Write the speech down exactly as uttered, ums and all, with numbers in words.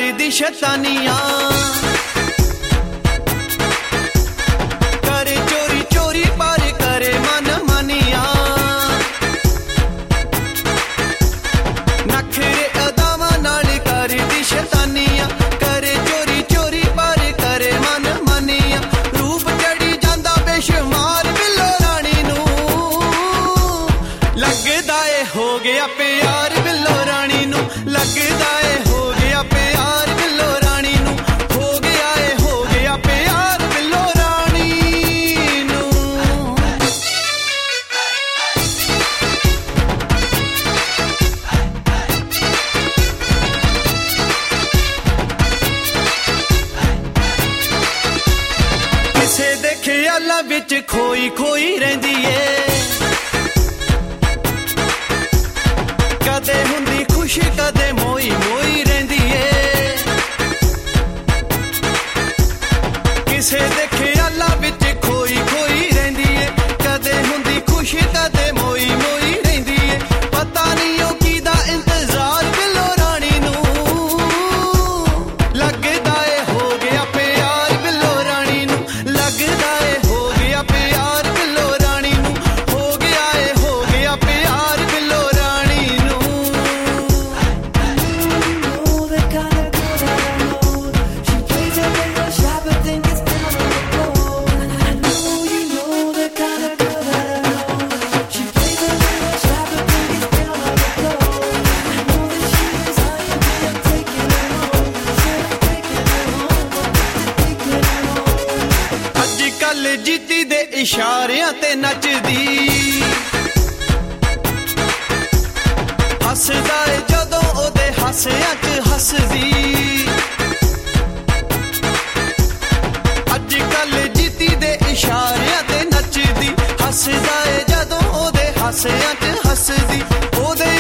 करदी शैतानियां, करे चोरी चोरी पर करे मन मानिया, नखरे अदावां नाल करदी शैतानियां, करे चोरी चोरी पर करे मन मानिया। रूप चढ़ी जांदा बेशुमार बिल्लो रानी नूं, लगदा ए हो गया प्यार बिल्लो रानी नूं, लगदा ए हो गया प्यार बिल्लो रानी नूं, हो गया ए हो गया प्यार बिल्लो रानी नूं। किसे दे ख्यालां विच खोई खोई रहिंदी ए, कदे हुंदी खुश कदे मोई मोई रहिंदी ए, किसे दे ख्यालां विच खोई खोई रहिंदी ए, कदे हुंदी खुश कदे मोई मोई रहिंदी ए। पता नहीं ओ कीदा इंतजार बिल्लो रानी नूं, लगदा ए हो गया प्यार बिल्लो रानी नूं, लगदा ए हो गया प्यार बिल्लो रानी नूं, हो गया ए हो गया प्यार बिल्लो रानी नूं। अजकल जीती दे इशारियां ते नचदी, हसदा ए जदों ओदे हासियां च हसदी। अजकल जीती दे इशारियां ते नचदी, हसदा ए जदों ओदे हासियां च हसदी। ओदे